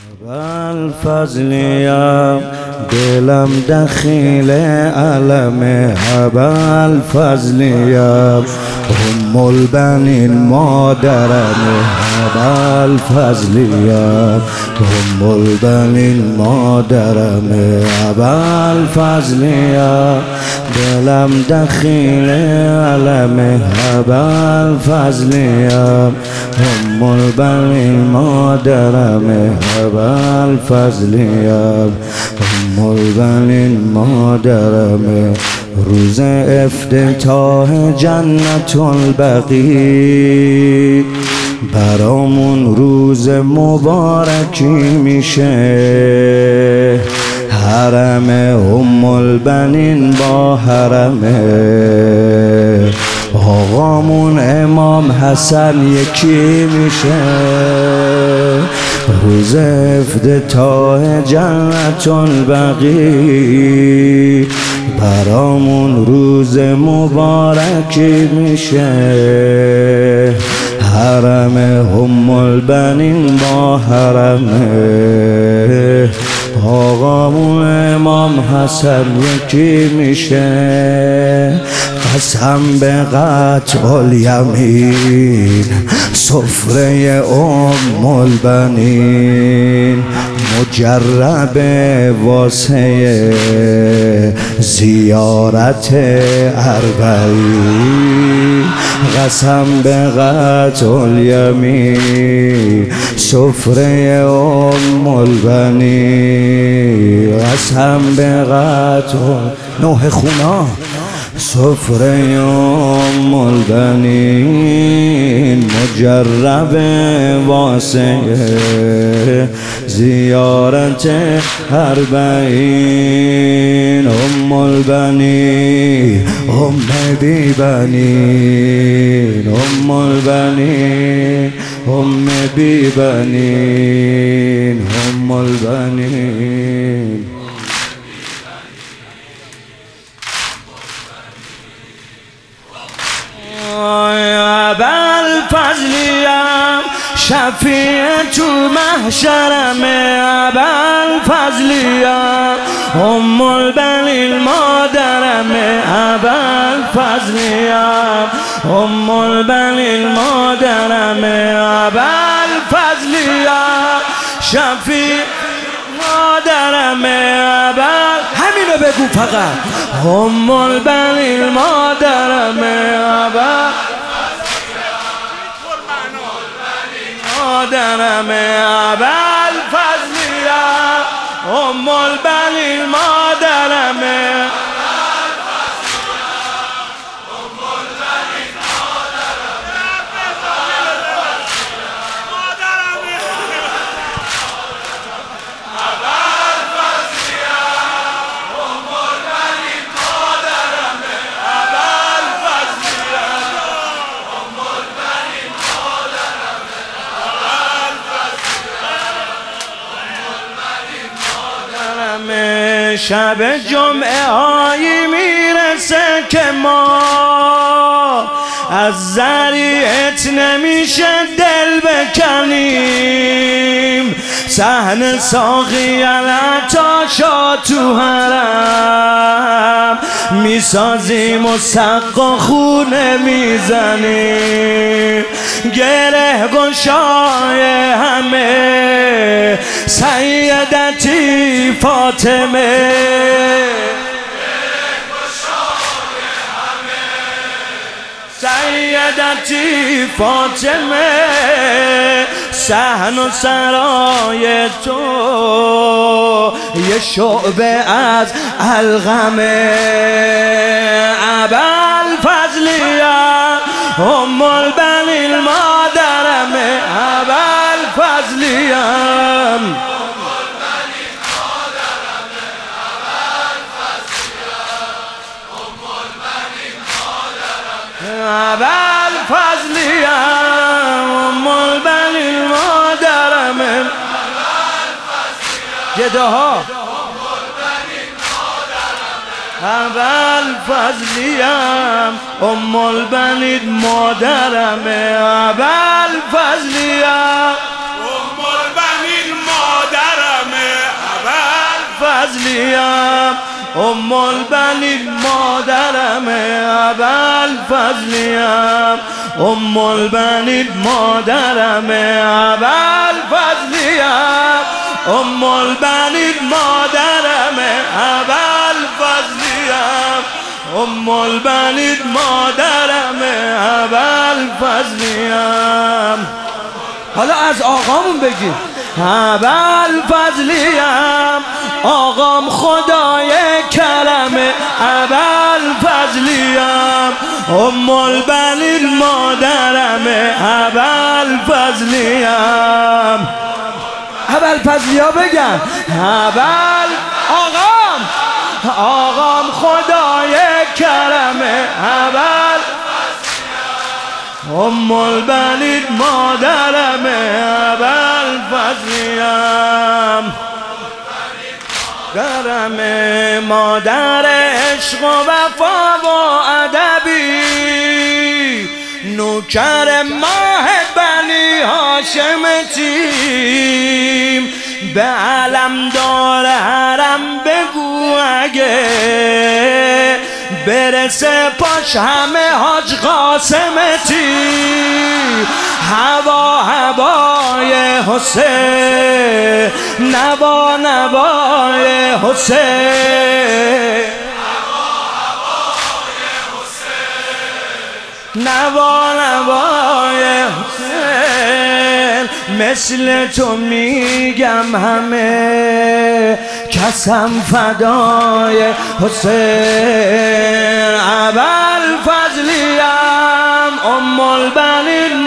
ابوالفضلیم دلم دخیل علم ابوالفضلیم ام البنین مادرم ابوالفضلیم ام البنین مادرم ابوالفضلیم دلم دخیل علم ابوالفضلیم ام البنین مادرم ابوالفضلیم ام البنین مادرم روز افتتاح جنت البقیع برامون روز مبارکی میشه حرم ام البنین با حرم آقامون امام حسن یکی میشه روز افتتاح جنت البقیع برامون روز مبارکی میشه حرم ام البنین با حرم آقامون امام حسن یکی میشه قسم به قطع الیمین سفره ام البنین مجرب واسه زیارت اربعین قسم به قطع الیمین سفره ام البنین قسم به قطع نوح خونا سفره ام البنین مجرب واسه زیارت اربعین ام البنین ام بی بنین ام البنین ام بی بنین ام البنین ابوالفضلیم شفیع تو محشرم ابوالفضلیم ام البنین مادرم ابوالفضلیم ام البنین مادرم ابوالفضلیم شفیع مادرم همینو بگو فقط ام البنین مادرم مادرم ابوالفضلیم ام البنین مادرم شب جمعه هایی میرسه که ما از ذریعت نمیشه دل بکنیم صحن ساقی العطاشا تو حرم میسازیم و سقا خونه میزنیم گره گشای همه سیدتی فاطمه سیدتی فاطمه صحن و سرای تو یه شعبه از الغمه ابوالفضلیم ام البنین مادرم ابوالفضلیم ابوالفضلیم ام البنین مادرم گداها ابوالفضلیم ام البنین مادرم ابوالفضلیم ام البنین مادرم فضلیم ام البنین مادرم ابوالفضلیم ام البنین مادرم ابوالفضلیم ام البنین مادرم ابوالفضلیم ام البنین مادرم ابوالفضلیم. حالا از آقامون بگیم ابوالفضلیم آقام خدای کرمه ابوالفضلیم ام البنین مادرمه ابوالفضلیم. ابوالفضلیا بگن آقام خدای کرمه ام البنین مادرمه ابوالفضلیم. درمه مادر عشق و وفا و ادبی نوکر ماه بنی هاشم تیم به علمدار حرم بگو اگه برسه پاش همه حاج قاسم تیم هوا هوای حسین نوا نوای حسین نوا نوای حسین مثل تو میگم همه کسم فدای حسین ابوالفضلیم ام البنین